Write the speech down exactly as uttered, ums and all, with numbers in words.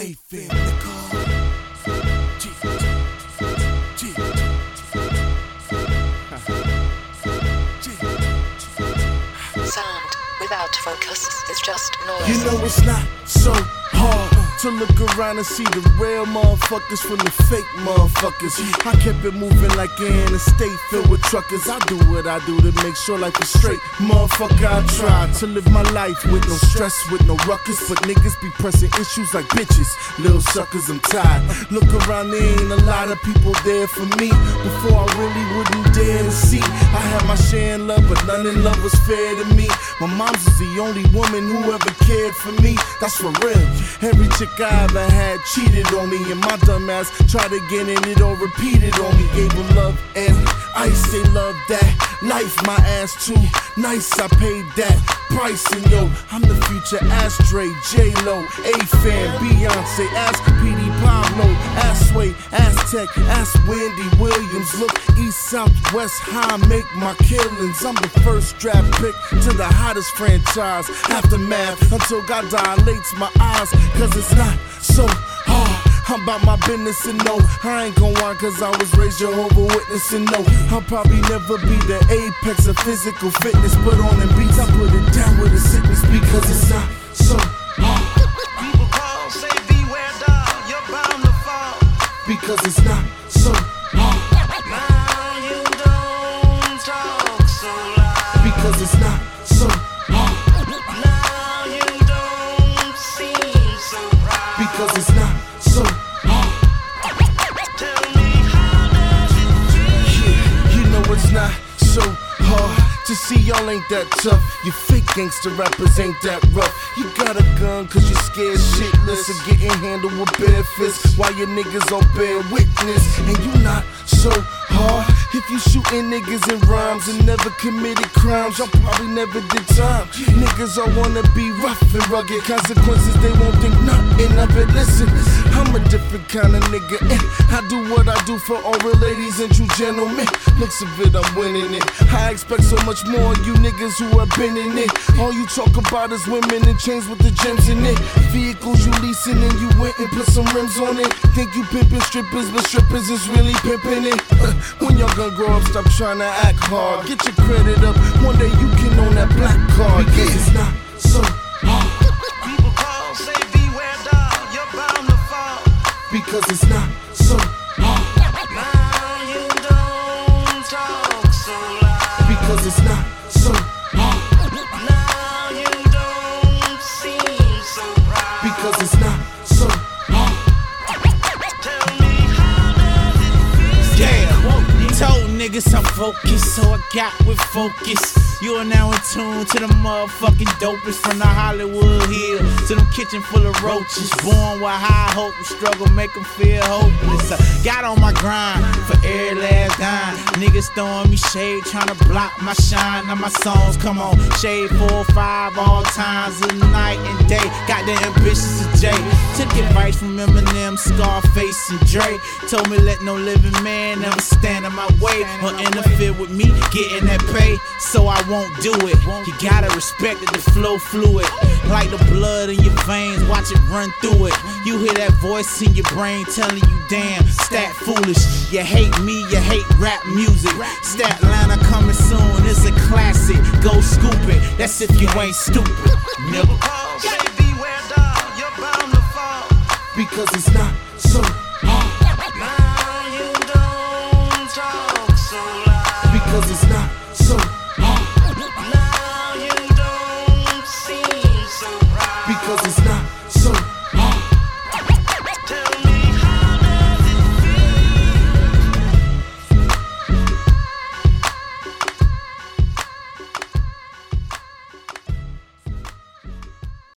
A-Fam, nigga. G, G, G. Sound without focus is just noise. You know it's not so hard to look around and see the real motherfuckers from the fake motherfuckers. I kept it moving like an estate filled with truckers. I do what I do to make sure life is straight. Motherfucker, I try to live my life with no stress, with no ruckus. But niggas be pressing issues like bitches. Little suckers, I'm tired. Look around, there ain't a lot of people there for me. Before I really wouldn't dare to see. I had my share in love, but none in love was fair to me. My mom's is the only woman who ever cared for me. That's for real. Every chick I ever had cheated on me, and my dumb ass tried again and it all repeated on me. Gave them love and ice, they love that life. My ass too nice, I paid that price. And yo, I'm the future Ashtray, J-Lo, A-Fam, Beyonce, ask P D Pablo, ask Sway, ask Tech, ask Wendy Williams. Look east, south, west, how I make my killings. I'm the first draft pick to the hottest franchise. Aftermath until God dilates my eyes, cause it's not so hard. I'm about my business and no, I ain't gon' whine cause I was raised Jehovah Witness and no, I'll probably never be the apex of physical fitness. Put on them beats, I put it down with a sickness because it's not so hard. People call, say beware dog, you're bound to fall. Because it's not so hard. Now you don't talk so loud. Because it's not so hard. Now you don't seem so proud. Because it's not so hard. Tell me, how does it feel? Yeah, you know it's not so hard to see y'all ain't that tough. You fake gangster rappers ain't that rough. You got a gun cause you scared shitless of getting handled with bare fists while your niggas all bear witness. And you not so hard if you shooting niggas in rhymes and never committed crimes. Y'all probably never did time. Niggas all wanna be rough and rugged. Consequences they won't think nothing of it. Listen, I'm a different kind of nigga, and I do what I do for all real ladies and true gentlemen. Looks of it, I'm winning it. I expect so much more of you niggas who have been in it. All you talk about is women and chains with the gems in it. Vehicles you leasing and you went and put some rims on it. Think you pimping strippers, but strippers is really pimping it. Uh, when y'all gonna grow up, stop trying to act hard. Get your credit up, one day you can own that black card. Because yeah, it's not so hard. People call, say beware dog, you're bound to fall. Because it's not so hard. Now you don't talk so loud. Because it's not so hard. Now you don't seem so proud. Because it's not so hard. Tell me, how does it feel? Yeah, told niggas I'm focused, so I got with focus. You are now in tune to the motherfucking dopest. From the Hollywood Hills to them kitchen full of roaches. Born with high hope and struggle make them feel hopeless. I got on my grind for every last dime. Niggas throwing me shade, trying to block my shine. Now my songs come on shade four or five all times of the night and day. Got the ambitions of Jay. Took advice from Eminem, Scarface, and Dre. Told me let no living man ever stand in my way or interfere with me getting that pay. So I won't do it. You gotta respect that the flow fluid. Like the blood in your veins, watch it run through it. You hear that voice in your brain telling you, damn, stat foolish. You hate me, you hate rap music. Statliner coming soon, it's a classic. Go scoop it, that's if you ain't stupid. Nigga. People call, say beware dog, you're bound to fall. Because it's not so hard. Now you don't talk so loud. Because it's not so hard. Now you don't seem so proud. Because it's not so hard. Tell me,